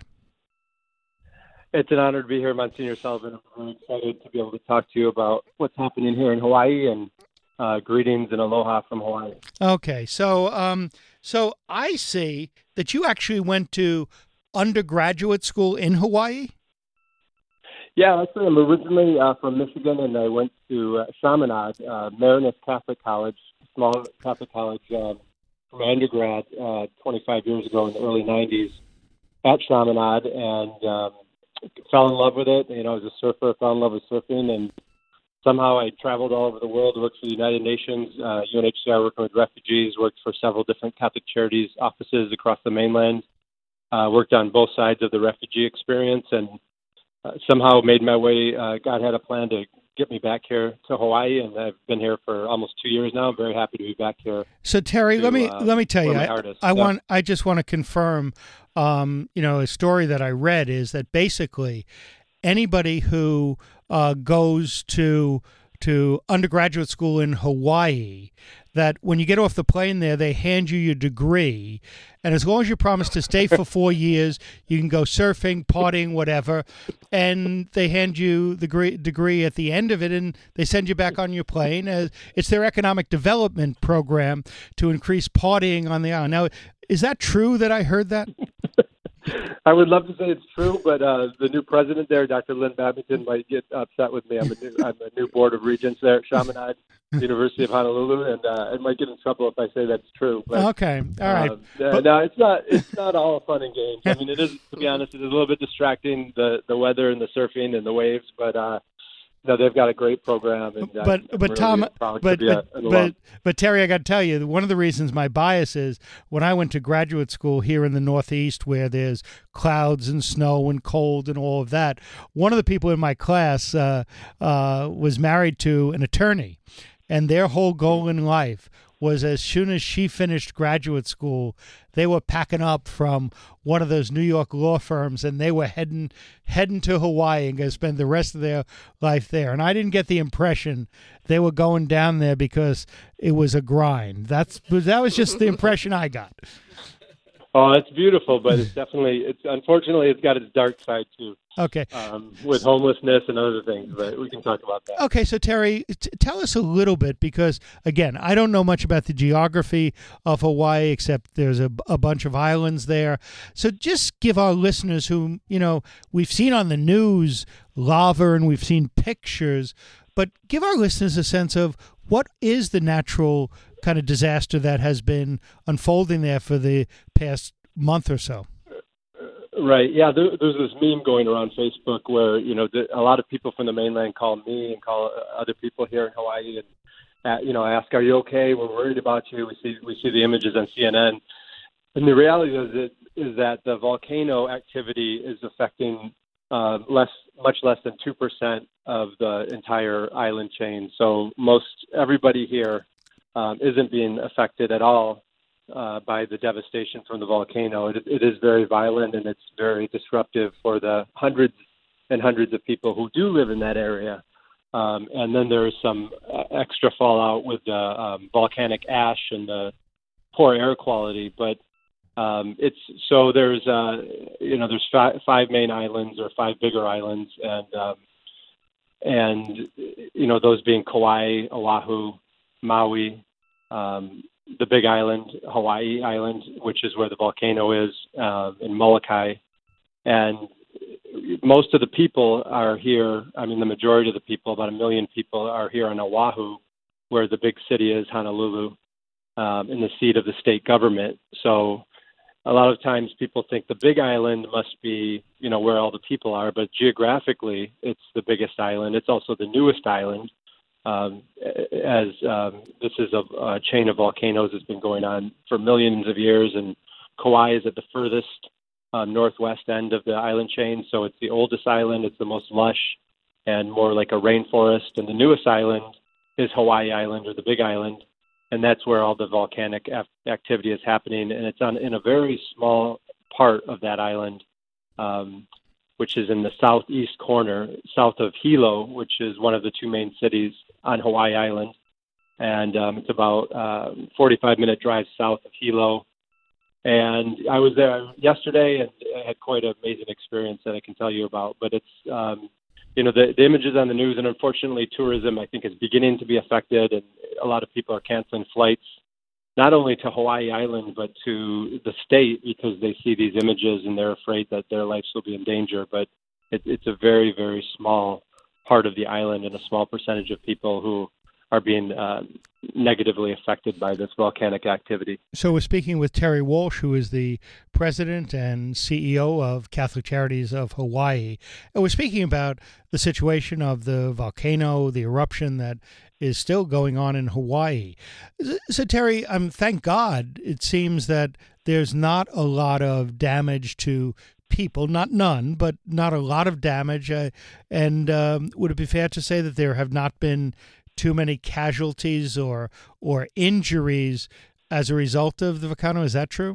It's an honor to be here, Monsignor Sullivan. I'm really excited to be able to talk to you about what's happening here in Hawaii, and uh, greetings and aloha from Hawaii. Okay, so um, so I see that you actually went to undergraduate school in Hawaii? Yeah, actually, I'm originally uh, from Michigan, and I went to uh, Chaminade, uh, Marinus Catholic College, small Catholic college, uh, for my undergrad uh, twenty-five years ago in the early nineties at Chaminade, and um, fell in love with it. You know, I was a surfer, fell in love with surfing, and somehow I traveled all over the world, worked for the United Nations, uh, U N H C R, working with refugees, worked for several different Catholic Charities offices across the mainland, uh, worked on both sides of the refugee experience, and Uh, somehow made my way. Uh, God had a plan to get me back here to Hawaii, and I've been here for almost two years now. I'm very happy to be back here. So Terry, to, let me uh, let me tell you, I, I yeah. want I just want to confirm. Um, you know, a story that I read is that basically anybody who uh, goes to to undergraduate school in Hawaii, that when you get off the plane there, they hand you your degree. And as long as you promise to stay for four years, you can go surfing, partying, whatever. And they hand you the degree, degree at the end of it, and they send you back on your plane. As it's their economic development program to increase partying on the island. Now, is that true that I heard that? I would love to say it's true, but uh, the new president there, Doctor Lynn Babington, might get upset with me. I'm a new, I'm a new board of regents there at Chaminade University of Honolulu, and uh, I might get in trouble if I say that's true. But, okay, all right. Um, uh, but, no, it's not. It's not all fun and games. I mean, it is. To be honest, it is a little bit distracting, the the weather and the surfing and the waves. But uh, no, they've got a great program. And but I'm but really Tom, proud but to be a, but, but but Terry, I got to tell you, one of the reasons my bias is when I went to graduate school here in the Northeast, where there's clouds and snow and cold and all of that. One of the people in my class uh, uh, was married to an attorney, and their whole goal in life was as soon as she finished graduate school, they were packing up from one of those New York law firms, and they were heading heading to Hawaii and going to spend the rest of their life there. And I didn't get the impression they were going down there because it was a grind. That's that was just the impression I got. Oh, it's beautiful, but it's definitely it's unfortunately it's got its dark side too. Okay. Um, with homelessness and other things, but we can talk about that. Okay, so Terry, t- tell us a little bit, because again, I don't know much about the geography of Hawaii except there's a, a bunch of islands there. So just give our listeners who, you know, we've seen on the news lava and we've seen pictures, but give our listeners a sense of what is the natural kind of disaster that has been unfolding there for the past month or so. Right. Yeah. There, there's this meme going around Facebook where, you know, the, a lot of people from the mainland call me and call other people here in Hawaii and, uh, you know, ask, are you okay? We're worried about you. We see, we see the images on C N N. And the reality is, it, is that the volcano activity is affecting uh, less, much less than two percent of the entire island chain. So most everybody here um, isn't being affected at all Uh, by the devastation from the volcano. It, it is very violent, and it's very disruptive for the hundreds and hundreds of people who do live in that area. Um, and then there is some uh, extra fallout with the um, volcanic ash and the poor air quality. But um, it's so there's uh, you know there's five, five main islands or five bigger islands, and um, and you know those being Kauai, Oahu, Maui. Um, the Big Island, Hawaii Island, which is where the volcano is, uh, in Molokai. And most of the people are here. I mean, the majority of the people, about a million people, are here on Oahu, where the big city is, Honolulu, um, in the seat of the state government. So a lot of times people think the Big Island must be, you know, where all the people are, but geographically, it's the biggest island. It's also the newest island. Um, as um, this is a, a chain of volcanoes that's been going on for millions of years, and Kauai is at the furthest uh, northwest end of the island chain, so it's the oldest island, it's the most lush and more like a rainforest, and the newest island is Hawaii Island, or the Big Island, and that's where all the volcanic af- activity is happening, and it's on in a very small part of that island, um, which is in the southeast corner, south of Hilo, which is one of the two main cities on Hawaii Island. And um, it's about uh, forty-five minute drive south of Hilo. And I was there yesterday and I had quite an amazing experience that I can tell you about. But it's, um, you know, the, the images on the news, and unfortunately tourism, I think, is beginning to be affected. And a lot of people are canceling flights, not only to Hawaii Island, but to the state, because they see these images and they're afraid that their lives will be in danger. But it, it's a very, very small part of the island and a small percentage of people who are being uh, negatively affected by this volcanic activity. So we're speaking with Terry Walsh, who is the president and C E O of Catholic Charities of Hawaii. And we're speaking about the situation of the volcano, the eruption that is still going on in Hawaii. So, Terry, um, thank God it seems that there's not a lot of damage to people, not none, but not a lot of damage. Uh, and um, would it be fair to say that there have not been too many casualties or or injuries as a result of the volcano? Is that true?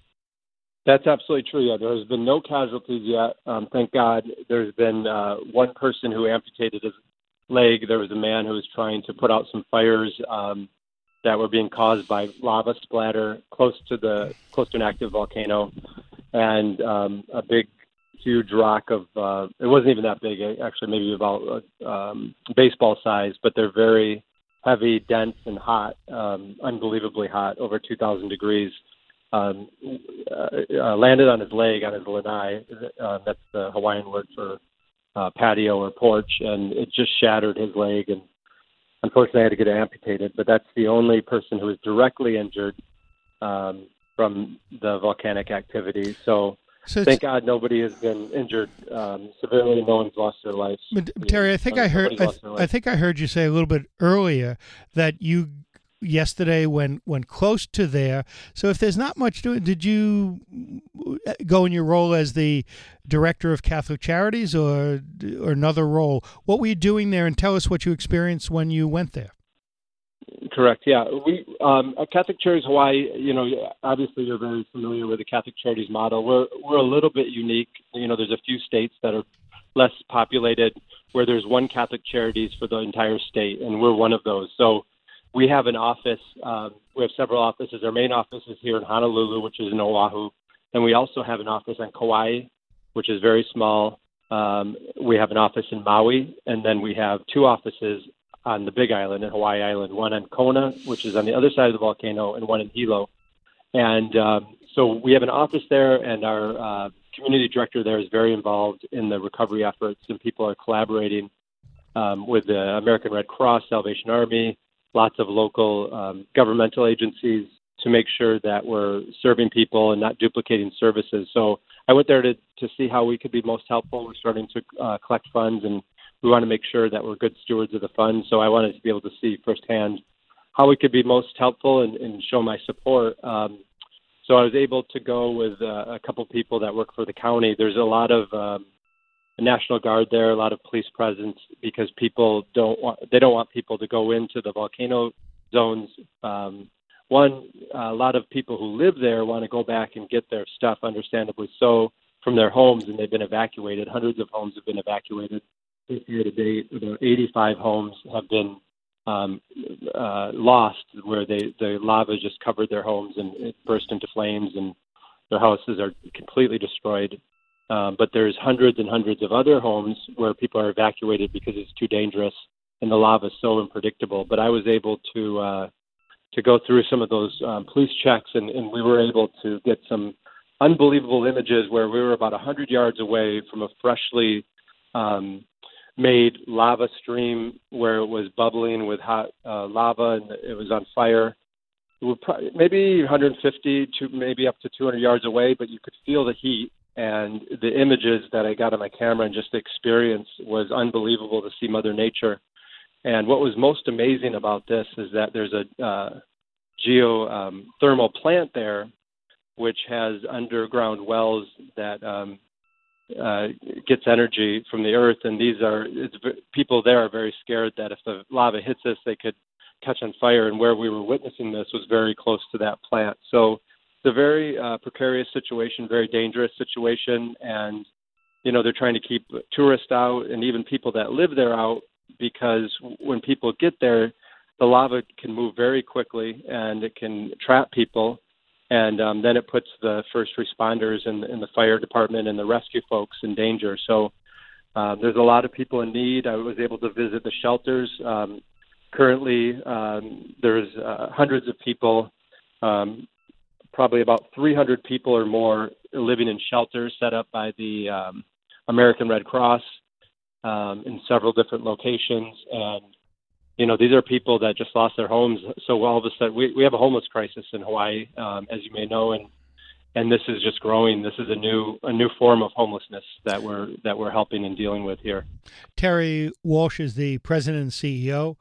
That's absolutely true. Yeah, there has been no casualties yet. Um, thank God. There's been uh, one person who amputated his leg. There was a man who was trying to put out some fires um, that were being caused by lava splatter close to the close to an active volcano, and um, a big, huge rock of, uh, it wasn't even that big, actually maybe about uh, um, baseball size, but they're very heavy, dense, and hot, um, unbelievably hot, over two thousand degrees. Um, uh, uh, landed on his leg, on his lanai, uh, that's the Hawaiian word for uh, patio or porch, and it just shattered his leg, and unfortunately I had to get it amputated, but that's the only person who was directly injured um, from the volcanic activity. So So thank God nobody has been injured um, severely. No one's lost their lives. But, Terry, I think I heard. I, I think I heard you say a little bit earlier that you yesterday went went close to there. So if there's not much to it, did you go in your role as the director of Catholic Charities or or another role? What were you doing there? And tell us what you experienced when you went there. Correct. Yeah, we um, at Catholic Charities Hawaii. You know, obviously you're very familiar with the Catholic Charities model. We're we're a little bit unique. You know, there's a few states that are less populated where there's one Catholic Charities for the entire state, and we're one of those. So we have an office. Um, we have several offices. Our main office is here in Honolulu, which is in Oahu, and we also have an office on Kauai, which is very small. Um, we have an office in Maui, and then we have two offices on the Big Island in Hawaii Island, one on Kona, which is on the other side of the volcano, and one in Hilo. And um, so we have an office there, and our uh, community director there is very involved in the recovery efforts, and people are collaborating um, with the American Red Cross, Salvation Army, lots of local um, governmental agencies to make sure that we're serving people and not duplicating services. So I went there to, to see how we could be most helpful. We're starting to uh, collect funds, and we want to make sure that we're good stewards of the funds. So I wanted to be able to see firsthand how we could be most helpful and, and show my support. Um, so I was able to go with uh, a couple people that work for the county. There's a lot of um, National Guard there, a lot of police presence, because people don't want, they don't want people to go into the volcano zones. Um, one, a lot of people who live there want to go back and get their stuff, understandably so, from their homes, and they've been evacuated. Hundreds of homes have been evacuated. This year to date, about eighty-five homes have been um, uh, lost, where they, the lava just covered their homes and it burst into flames, and their houses are completely destroyed. Um, but there's hundreds and hundreds of other homes where people are evacuated because it's too dangerous and the lava is so unpredictable. But I was able to uh, to go through some of those um, police checks, and, and we were able to get some unbelievable images where we were about one hundred yards away from a freshly um, made lava stream where it was bubbling with hot uh, lava and it was on fire. It was probably, maybe one hundred fifty to maybe up to two hundred yards away, but you could feel the heat. And the images that I got on my camera and just the experience was unbelievable to see Mother Nature. And what was most amazing about this is that there's a uh, geothermal um, plant there, which has underground wells that um, uh, gets energy from the earth. And these are, it's, people there are very scared that if the lava hits us, they could catch on fire. And where we were witnessing this was very close to that plant. So a very uh, precarious situation, very dangerous situation, and you know they're trying to keep tourists out and even people that live there out, because when people get there, the lava can move very quickly and it can trap people, and um, then it puts the first responders and, and the fire department and the rescue folks in danger. So uh, there's a lot of people in need. I was able to visit the shelters. Um, currently, um, there's uh, hundreds of people, um, probably about three hundred people or more living in shelters set up by the um, American Red Cross um, in several different locations. And you know, these are people that just lost their homes. So all of a sudden, we, we have a homeless crisis in Hawaii, um, as you may know, and and this is just growing. This is a new a new form of homelessness that we're that we're helping and dealing with here. Terry Walsh is the president and C E O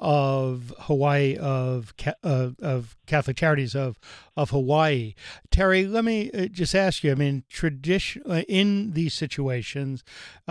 of Hawaii of uh, of Catholic Charities of of Hawaii. Terry, let me just ask you. I mean, tradition in these situations,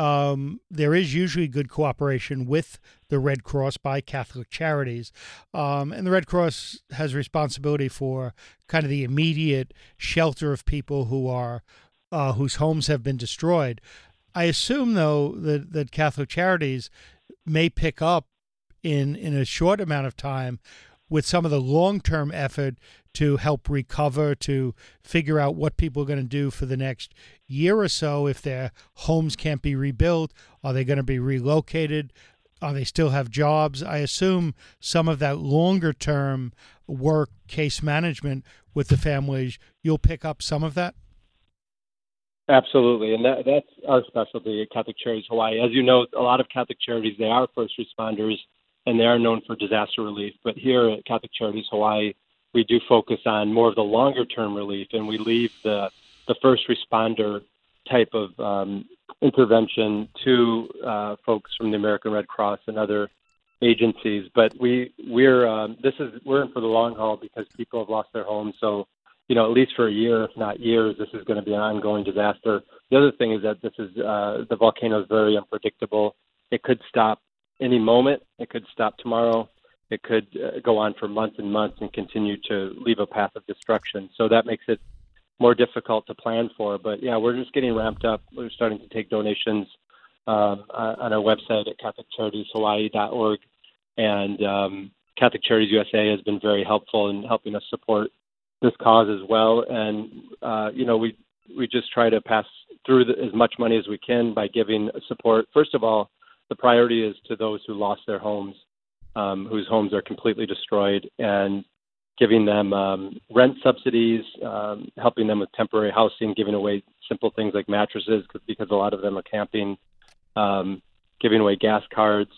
um, there is usually good cooperation with the Red Cross by Catholic Charities, um, and the Red Cross has responsibility for kind of the immediate shelter of people who are uh, whose homes have been destroyed. I assume, though, that that Catholic Charities may pick up in in a short amount of time with some of the long-term effort to help recover, to figure out what people are going to do for the next year or so. If their homes can't be rebuilt, are they going to be relocated? Are they still have jobs? I assume some of that longer-term work, case management with the families, you'll pick up some of that? Absolutely, and that, that's our specialty at Catholic Charities Hawaii. As you know, a lot of Catholic Charities, they are first responders, and they are known for disaster relief. But here at Catholic Charities Hawaii, we do focus on more of the longer-term relief, and we leave the, the first responder type of um, intervention to uh, folks from the American Red Cross and other agencies. But we we're um, this is we're in for the long haul because people have lost their homes. So, you know, at least for a year, if not years, this is going to be an ongoing disaster. The other thing is that this is uh, the volcano is very unpredictable. It could stop any moment. It could stop tomorrow. It could uh, go on for months and months and continue to leave a path of destruction. So that makes it more difficult to plan for. But yeah, we're just getting ramped up. We're starting to take donations um, on our website at catholic charities hawaii dot org. And um, Catholic Charities U S A has been very helpful in helping us support this cause as well. And, uh, you know, we we just try to pass through the, as much money as we can by giving support. First of all, the priority is to those who lost their homes, um, whose homes are completely destroyed, and giving them um, rent subsidies, um, helping them with temporary housing, giving away simple things like mattresses because a lot of them are camping, um, giving away gas cards,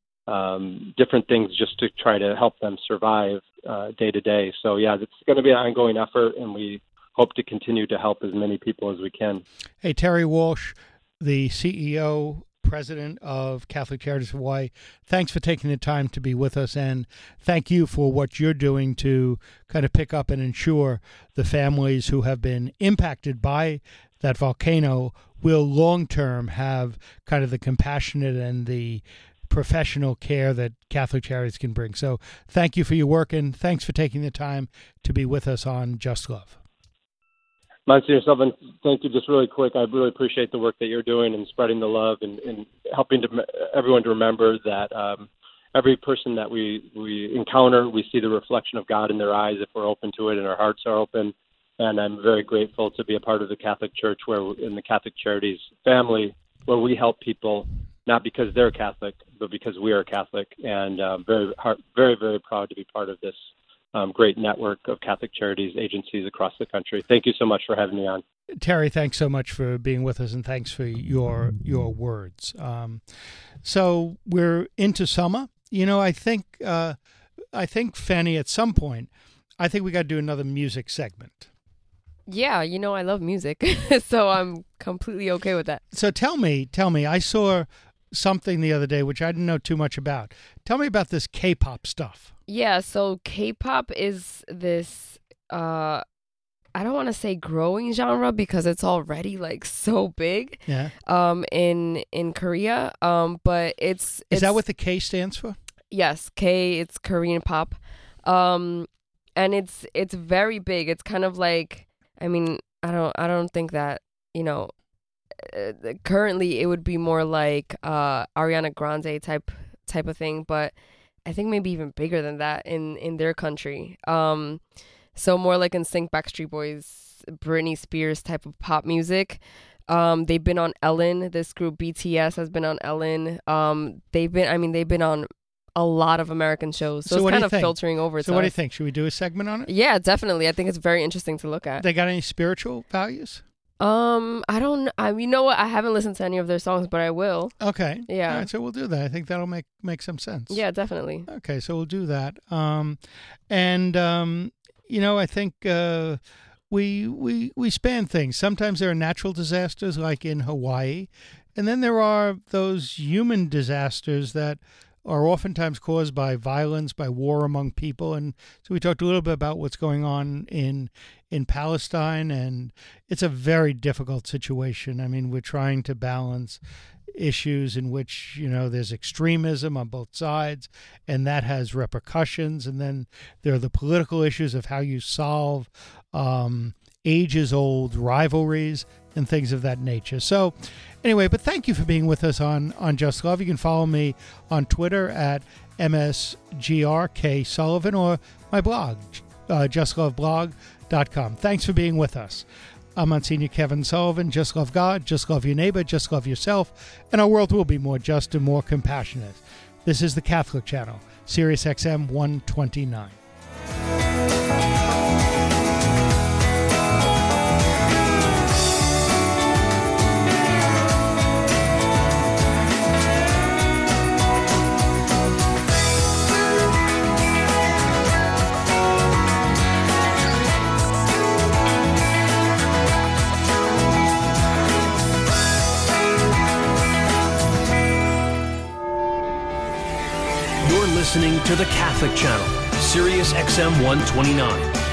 um, different things just to try to help them survive uh, day to day. So, yeah, it's going to be an ongoing effort, and we hope to continue to help as many people as we can. Hey, Terry Walsh, the C E O, president of Catholic Charities Hawaii, thanks for taking the time to be with us, and thank you for what you're doing to kind of pick up and ensure the families who have been impacted by that volcano will long-term have kind of the compassionate and the professional care that Catholic Charities can bring. So thank you for your work, and thanks for taking the time to be with us on Just Love. Monsignor Sullivan, thank you. Just really quick, I really appreciate the work that you're doing and spreading the love and, and helping to, everyone to remember that um, every person that we, we encounter, we see the reflection of God in their eyes if we're open to it and our hearts are open. And I'm very grateful to be a part of the Catholic Church, where in the Catholic Charities family, where we help people not because they're Catholic, but because we are Catholic. And uh, very, very, very proud to be part of this Um, great network of Catholic Charities agencies across the country. Thank you so much for having me on. Terry, thanks so much for being with us, and thanks for your your words. Um, so we're into summer. You know, I think, uh, I think, Fanny, at some point, I think we got to do another music segment. Yeah, you know, I love music, so I'm completely okay with that. So tell me, tell me, I saw something the other day, which I didn't know too much about. Tell me about this K-pop stuff. Yeah, so K-pop is this, uh, I don't want to say growing genre because it's already like so big. Yeah. Um, in in Korea. Um, but it's, it's is that what the K stands for? Yes, K. It's Korean pop. Um, and it's it's very big. It's kind of like, I mean, I don't I don't think that, you know, uh, currently it would be more like uh, Ariana Grande type type of thing, but I think maybe even bigger than that in, in their country. Um, so more like N Sync, Backstreet Boys, Britney Spears type of pop music. Um, they've been on Ellen. This group B T S has been on Ellen. Um, they've been, I mean, they've been on a lot of American shows. So, So what it's do kind you of think? filtering over. So to what do you us. think? Should we do a segment on it? Yeah, definitely. I think it's very interesting to look at. They got any spiritual values? Um, I don't. I you know what? I haven't listened to any of their songs, but I will. Okay. Yeah. All right, so we'll do that. I think that'll make make some sense. Yeah, definitely. Okay, so we'll do that. Um, and um, you know, I think uh, we we we span things. Sometimes there are natural disasters, like in Hawaii, and then there are those human disasters that are oftentimes caused by violence, by war among people. And so we talked a little bit about what's going on in in Palestine, and it's a very difficult situation. I mean, we're trying to balance issues in which, you know, there's extremism on both sides, and that has repercussions. And then there are the political issues of how you solve um, ages-old rivalries and things of that nature. So anyway, but thank you for being with us on, on Just Love. You can follow me on Twitter at M S G R K Sullivan, or my blog, uh, just love blog dot com. Thanks for being with us. I'm Monsignor Kevin Sullivan. Just love God, just love your neighbor, just love yourself, and our world will be more just and more compassionate. This is the Catholic Channel, Sirius X M one twenty-nine. You're listening to the Catholic Channel, Sirius X M one twenty-nine.